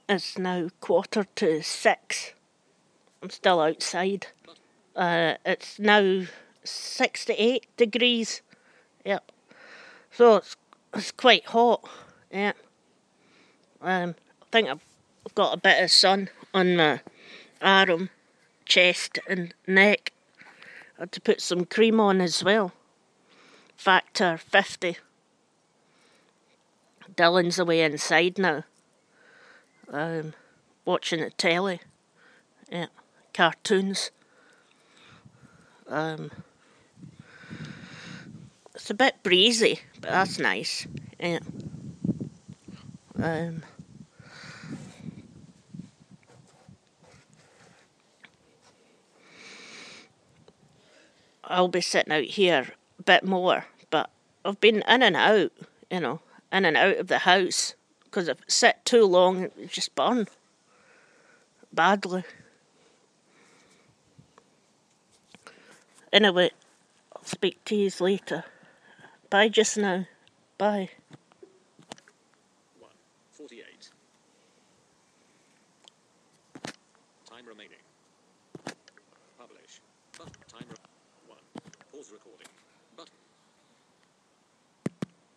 It's now 6:15. I'm still outside. It's now 68 degrees. Yep. So it's quite hot. Yeah. I think I've got a bit of sun on my arm, chest and neck. I had to put some cream on as well. Factor 50. Dylan's away inside now. Watching the telly. Yeah. Cartoons. It's a bit breezy, but that's nice. Yeah. I'll be sitting out here a bit more, but I've been in and out, in and out of the house, because if I sit too long, it just burn badly. Anyway, I'll speak to you later. Bye just now. Bye. 1:48. Time remaining. Publish. Time. 1. Pause recording.